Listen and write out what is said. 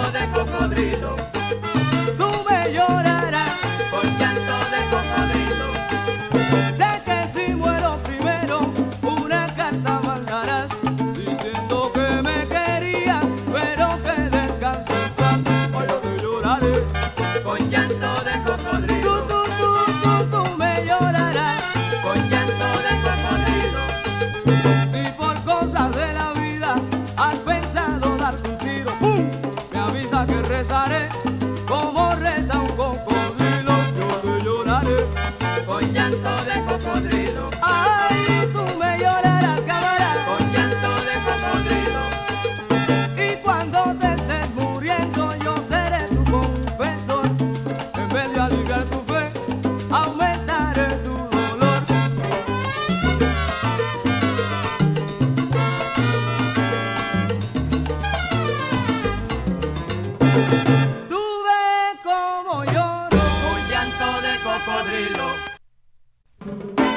de cocodrilo. Tú me llorarás Con llanto de cocodrilo. sé que si muero primero una carta mandarás diciendo que me querías pero que descanses en paz. Ay, yo te lloraré. Con llanto de cocodrilo. Tú me llorarás Con llanto de cocodrilo. si por cosas de la vida has pensado darte un tiro. ¡Pum! Me avisa que rezaré como reza un cocodrilo. Yo te lloraré. Con llanto de cocodrilo. Ay, tú me llorarás, camarada. Con llanto de cocodrilo. Y cuando te estés muriendo yo seré tu confesor. En vez de aliviar tu fe, aumentaré tu dolor. Tú ve como lloro. Con llanto de cocodrilo.